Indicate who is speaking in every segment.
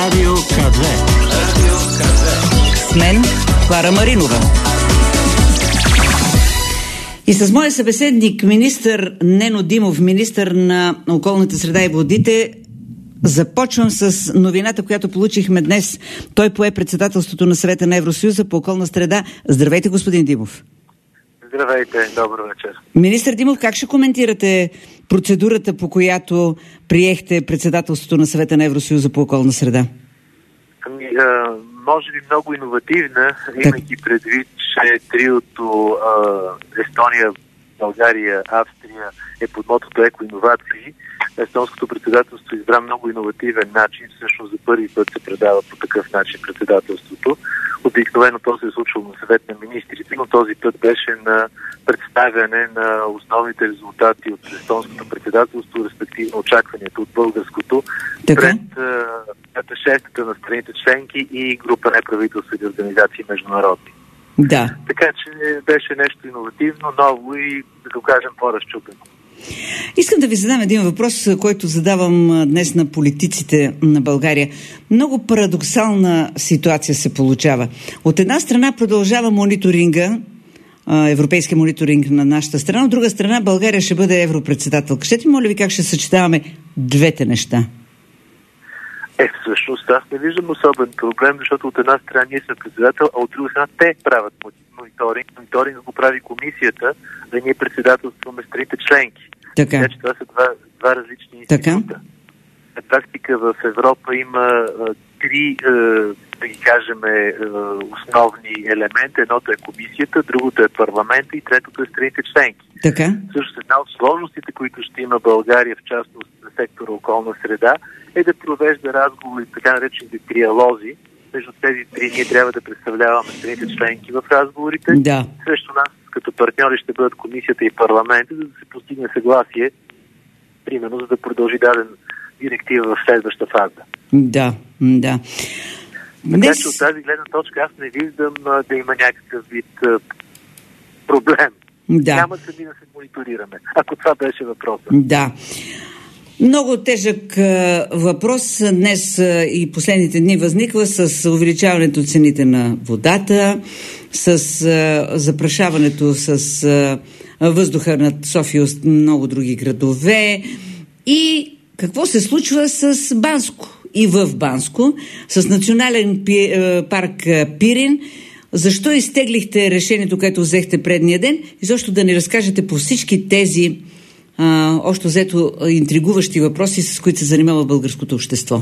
Speaker 1: Радио К2.
Speaker 2: С мен Клара Маринова. И с моя събеседник, министър Нено Димов, министър на околната среда и водите, започвам с новината, която получихме днес. Той пое председателството на Съвета на Евросъюза по околна среда. Здравейте, господин Димов.
Speaker 3: Здравейте, добър вечер.
Speaker 2: Министър Димов, как ще коментирате процедурата, по която приехте председателството на Съвета на Евросъюза по околна среда?
Speaker 3: Може би много иновативна, имайки предвид, че триото Естония, България, Австрия е под мотото екоинновации. Естонското председателство избра много иновативен начин. Всъщност за първи път се предава по такъв начин председателството. Обикновено то се е случвало на съвет на министрите, но този път беше на представяне на основните резултати от естонското председателство, респективно очакванията от българското, пред шефите на страните членки и група неправителствени организации международни.
Speaker 2: Да.
Speaker 3: Така че беше нещо иновативно, ново и, да го кажем, по-разчупено.
Speaker 2: Искам да ви задам един въпрос, който задавам днес на политиците на България. Много парадоксална ситуация се получава. От една страна продължава мониторинга, европейския мониторинг на нашата страна, от друга страна България ще бъде европредседателка. Ще ти моля ви как ще съчетаваме двете неща?
Speaker 3: Всъщност аз не виждам особен проблем, защото от една страна ние сме председател, а от друга страна те правят мониторинг. Мониторинг го прави комисията, да ние председателстваме страните членки. Така че това са два различни института. На практика в Европа има три, да ги кажем, основни елемента. Едното е комисията, другото е парламента и третото е страните членки.
Speaker 2: Така.
Speaker 3: Също една от сложностите, които ще има България, в частност на сектора околна среда, е да провежда разговори, така наречените триалози. Между тези три ние трябва да представляваме страните членки в разговорите.
Speaker 2: Да.
Speaker 3: Срещу нас като партньори ще бъдат комисията и парламента, за да се постигне съгласие, примерно за да продължи даден директива в следваща фаза.
Speaker 2: Да.
Speaker 3: Така че от тази гледна точка аз не виждам да има някакъв вид проблем.
Speaker 2: Да.
Speaker 3: Няма сами да се мониторираме, ако това беше въпросът.
Speaker 2: Да. Много тежък въпрос днес и последните дни възниква с увеличаването цените на водата, с запрашаването с въздуха над София и много други градове. И какво се случва с Банско и в Банско, с национален парк Пирин? Защо изтеглихте решението, което взехте предния ден? И защо да ни разкажете по всички тези общо взето интригуващи въпроси, с които се занимава българското общество?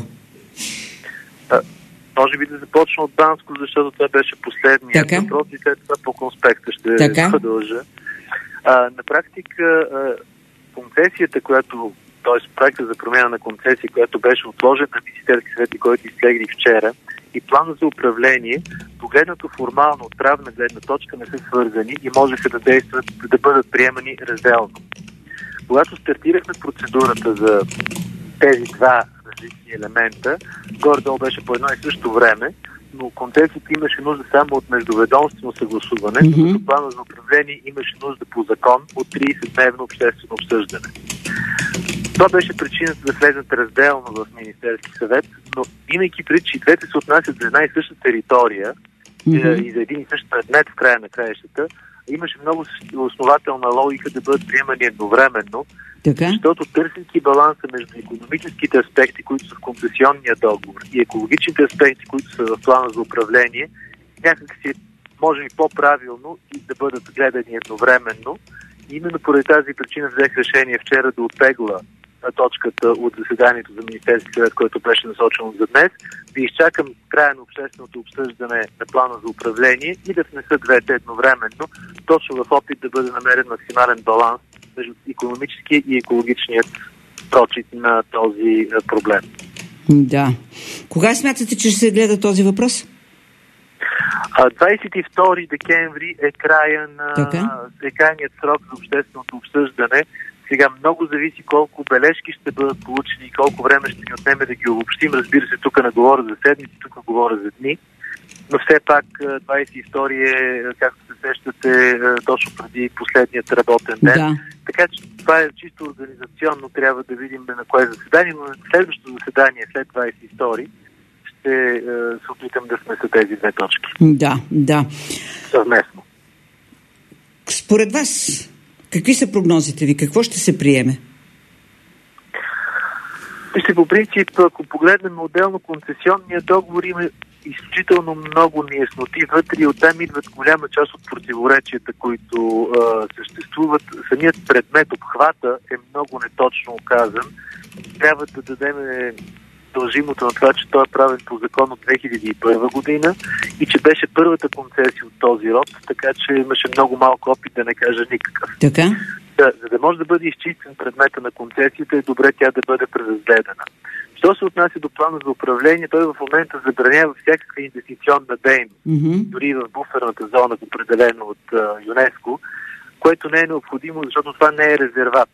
Speaker 3: Може би да започна от Банско, защото това беше последният въпрос и след това по конспекта ще продължа. На практика концесията, т.е. проекта за промяна на концесия, която беше отложена на Министерски съвет и който изтеглих вчера, и плана за управление, погледнато формално от правна гледна точка, не са свързани и можеха да действат, да бъдат приемани разделно. Когато стартирахме процедурата за тези два различни елемента, горе-долу беше по едно и също време, но концесията имаше нужда само от междуведомствено съгласуване, докато плана за управление имаше нужда по закон от 30-дневно обществено обсъждане. Това беше причината да влезат разделно в Министерски съвет, но имайки преди, че двете се отнасят за една и съща територия и за един и същ предмет в края на краищата, имаше много основателна логика да бъдат приемани едновременно, защото търсейки баланса между икономическите аспекти, които са в концесионния договор, и екологичните аспекти, които са в плана за управление, някак си може и по-правилно и да бъдат гледани едновременно. И именно поради тази причина взех решение вчера да оттегла точката от заседанието за Министерски съвет, което беше насочено за днес, да изчакам края на общественото обсъждане на плана за управление и да внеса двете едновременно, точно в опит да бъде намерен максимален баланс между икономическия и екологичният прочит на този проблем.
Speaker 2: Да. Кога смятате, че ще се гледа този въпрос?
Speaker 3: 22 декември е крайният срок за общественото обсъждане. Сега много зависи колко бележки ще бъдат получени и колко време ще ни отнеме да ги обобщим. Разбира се, тук не говоря за седмици, тук говоря за дни. Но все пак 22 е, както се сещате, точно преди последният работен ден.
Speaker 2: Да.
Speaker 3: Така че това е чисто организационно, трябва да видим на кое заседание, но на следващото заседание след 22 ще се опитам да смеся тези две точки.
Speaker 2: Да.
Speaker 3: Съвместно.
Speaker 2: Според вас, какви са прогнозите ви? Какво ще се приеме?
Speaker 3: Вижте, по принцип, ако погледнем отделно концесионния договор, има изключително много неясноти вътре и оттам идват голяма част от противоречията, които съществуват. Самият предмет, обхвата е много неточно оказан. Трябва да дадем дължимото на това, че той е правен по закон от 2001 година и че беше първата концесия от този род, така че имаше много малко опит, да не кажа никакъв.
Speaker 2: Така?
Speaker 3: За да може да бъде изчистен предмета на концесията, е добре тя да бъде преразгледана. Що се отнася до плана за управление, той в момента забранява всякаква инвестиционна дейност, дори в буферната зона, определена от ЮНЕСКО, което не е необходимо, защото това не е резерват.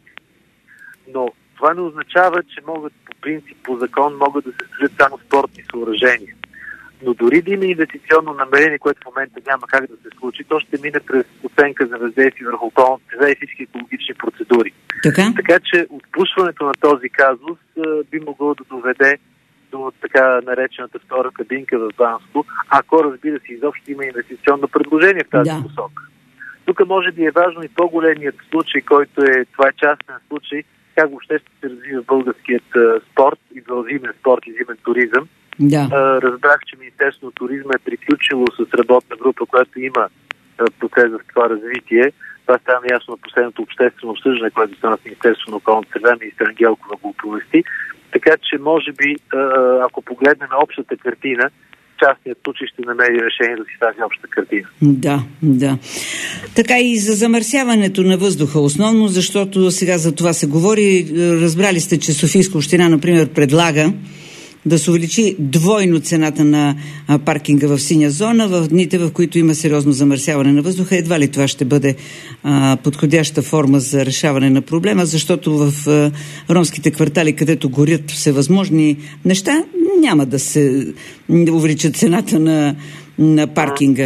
Speaker 3: Но това не означава, че могат по принцип, по закон, могат да се строят само спортни съоръжения. Но дори да има инвестиционно намерение, което в момента няма как да се случи, то ще мине през оценка за въздействие върху околната среда и всички екологични процедури. Така че отпушването на този казус би могло да доведе до така наречената втора кабинка в Банско, ако, разбира се, изобщо има инвестиционно предложение в тази посока. Тук може би е важно и по-големият случай, който това е частен случай, как въобще ще се развива българският спорт, и зимен спорт и зимен туризъм. Разбрах, че Министерството на туризма е приключило с работна група, която има процес в това развитие. Това стана ясно на последното обществено обсъждане, което стана в Министерството на околната среда, министър Ангелкова го оповести. Така че, може би, ако погледнем общата картина, частният случай ще намери решението си в тази обща картина.
Speaker 2: Да. Така и за замърсяването на въздуха основно, защото сега за това се говори. Разбрали сте, че Софийска община, например, предлага да се увеличи двойно цената на паркинга в синя зона в дните, в които има сериозно замърсяване на въздуха. Едва ли това ще бъде подходяща форма за решаване на проблема, защото в ромските квартали, където горят всевъзможни неща, няма да се увеличат цената на паркинга.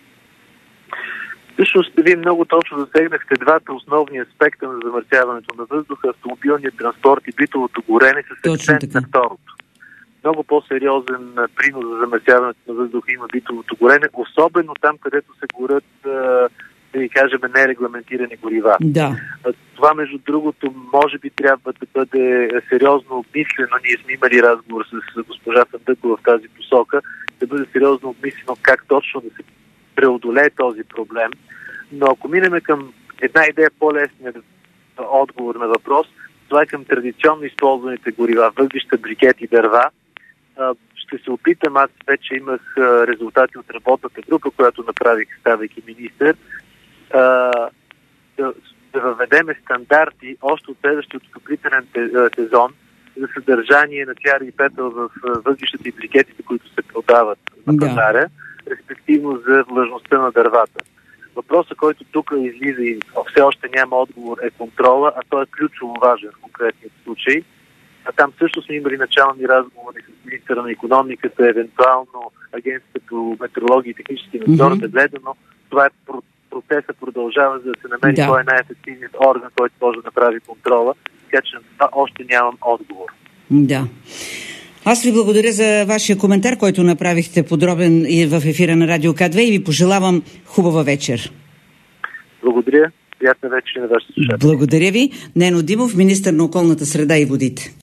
Speaker 3: Всъщност, вие много точно засегнахте двата основни аспекта на замърсяването на въздуха, автомобилният транспорт и битовото горене с акцент на второто. Много по-сериозен принос за замърсяването на въздуха има битовото горене, особено там, където се горят, да ви кажем, нерегламентирани горива. Това, между другото, може би трябва да бъде сериозно обмислено. Ние сме имали разговор с госпожа Фандъкова в тази посока, да бъде сериозно обмислено как точно да се преодолее този проблем. Но ако минеме към една идея по-лесния отговор на въпрос, това е към традиционно използваните горива, въглища, брикети и дърва. Ще се опитам, аз вече имах резултати от работната група, която направих, ставайки министър, да въведеме стандарти още от следващия отоплителен сезон за съдържание на цяра и пепел в въглищата и брикетите, които се продават на пазара, респективно за влажността на дървата. Въпросът, който тук излиза и все още няма отговор, е контрола, а той е ключово важен в конкретния случай. А там също сме имали начални разговори с министъра на икономиката, евентуално Агенцията по метеорология и технически надзор да гледа, но това е процесът продължава, за да се намери кой е най-ефективният орган, който може да направи контрола. Така че на това още нямам отговор.
Speaker 2: Аз ви благодаря за вашия коментар, който направихте подробен и в ефира на Радио К2 и ви пожелавам хубава вечер.
Speaker 3: Благодаря. Приятна вечер на вашите слушатели.
Speaker 2: Благодаря ви. Нено Димов, министър на околната среда и водите.